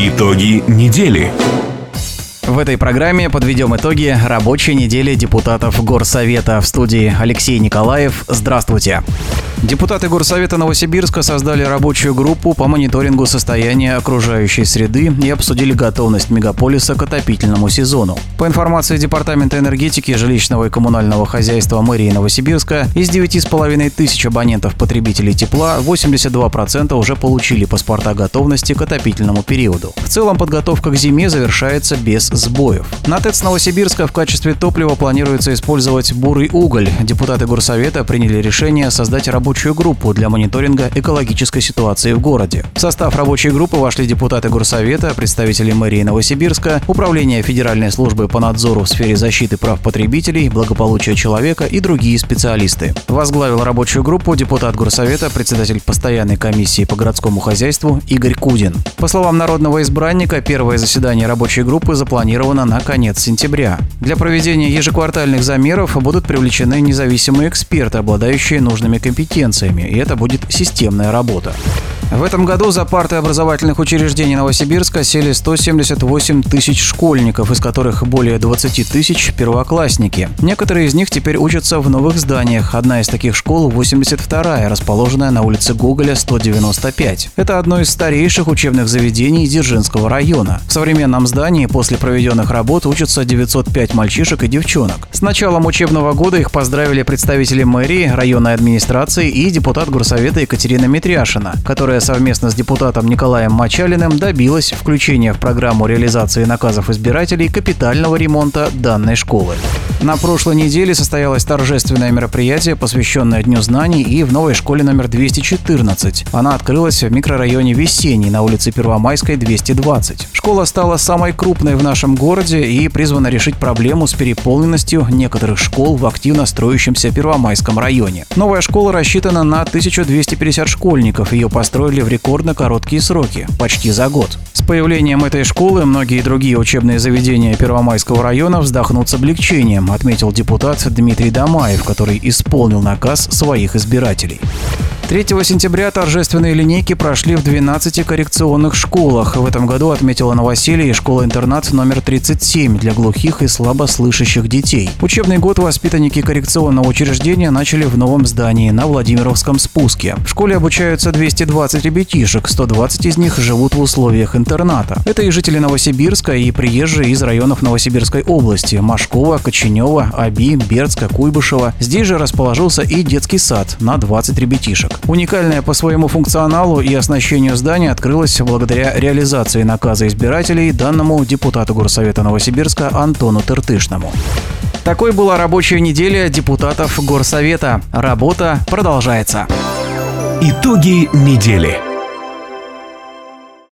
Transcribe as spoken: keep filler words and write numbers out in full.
Итоги недели. В этой программе подведем итоги рабочей недели депутатов Горсовета. В студии Алексей Николаев. Здравствуйте. Депутаты Горсовета Новосибирска создали рабочую группу по мониторингу состояния окружающей среды и обсудили готовность мегаполиса к отопительному сезону. По информации Департамента энергетики, жилищного и коммунального хозяйства мэрии Новосибирска, из девяти с половиной тысяч абонентов-потребителей тепла восемьдесят два процента уже получили паспорта готовности к отопительному периоду. В целом подготовка к зиме завершается без сбоев. На ТЭЦ Новосибирска в качестве топлива планируется использовать бурый уголь. Депутаты Горсовета приняли решение создать рабочую группу для мониторинга экологической ситуации в городе. В состав рабочей группы вошли депутаты Горсовета, представители мэрии Новосибирска, Управления Федеральной службы по надзору в сфере защиты прав потребителей, благополучия человека и другие специалисты. Возглавил рабочую группу депутат Горсовета, председатель постоянной комиссии по городскому хозяйству Игорь Кудин. По словам народного избранника, первое заседание рабочей группы запланировано на конец сентября. Для проведения ежеквартальных замеров будут привлечены независимые эксперты, обладающие нужными компетенциями, и это будет системная работа. В этом году за парты образовательных учреждений Новосибирска сели сто семьдесят восемь тысяч школьников, из которых более двадцать тысяч – первоклассники. Некоторые из них теперь учатся в новых зданиях. Одна из таких школ – восемьдесят вторая, расположенная на улице Гоголя, сто девяносто пять. Это одно из старейших учебных заведений Дзержинского района. В современном здании после проведенных работ учатся девятьсот пять мальчишек и девчонок. С началом учебного года их поздравили представители мэрии, районной администрации и депутат Горсовета Екатерина Митряшина, которая совместно с депутатом Николаем Мочалиным добилась включения в программу реализации наказов избирателей капитального ремонта данной школы. На прошлой неделе состоялось торжественное мероприятие, посвященное Дню знаний, и в новой школе номер двести четырнадцать. Она открылась в микрорайоне Весенний на улице Первомайской, двести двадцать. Школа стала самой крупной в нашем городе и призвана решить проблему с переполненностью некоторых школ в активно строящемся Первомайском районе. Новая школа рассчитана на тысячу двести пятьдесят школьников. Ее построили в рекордно короткие сроки – почти за год. С появлением этой школы многие другие учебные заведения Первомайского района вздохнут с облегчением, отметил депутат Дмитрий Домаев, который исполнил наказ своих избирателей. третьего сентября торжественные линейки прошли в двенадцати коррекционных школах. В этом году отметила новоселье и школа-интернат номер тридцать семь для глухих и слабослышащих детей. Учебный год воспитанники коррекционного учреждения начали в новом здании на Владимировском спуске. В школе обучаются двести двадцать ребятишек, сто двадцать из них живут в условиях интерната. Это и жители Новосибирска, и приезжие из районов Новосибирской области – Машкова, Коченева, Аби, Бердска, Куйбышева. Здесь же расположился и детский сад на двадцать ребятишек. Уникальное по своему функционалу и оснащению здание открылось благодаря реализации наказа избирателей данному депутату Горсовета Новосибирска Антону Тыртышному. Такой была рабочая неделя депутатов Горсовета. Работа продолжается. Итоги недели.